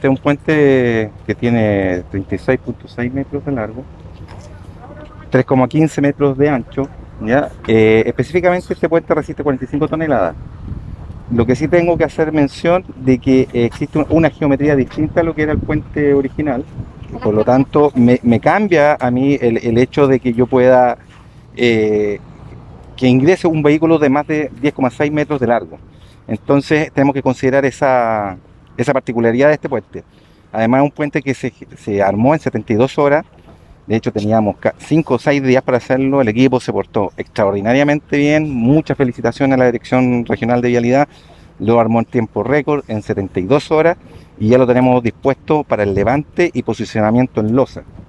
Este es un puente que tiene 36,6 metros de largo, 3,15 metros de ancho, ¿ya? Específicamente este puente resiste 45 toneladas. Lo que sí tengo que hacer mención de que existe una geometría distinta a lo que era el puente original. Por lo tanto, me cambia a mí el hecho de que yo pueda eh, que ingrese un vehículo de más de 10,6 metros de largo. Entonces tenemos que considerar esa particularidad de este puente. Además es un puente que se armó en 72 horas. De hecho teníamos 5 o 6 días para hacerlo. El equipo se portó extraordinariamente bien. Muchas felicitaciones a la Dirección Regional de Vialidad. Lo armó en tiempo récord, en 72 horas. Y ya lo tenemos dispuesto para el levante y posicionamiento en losa.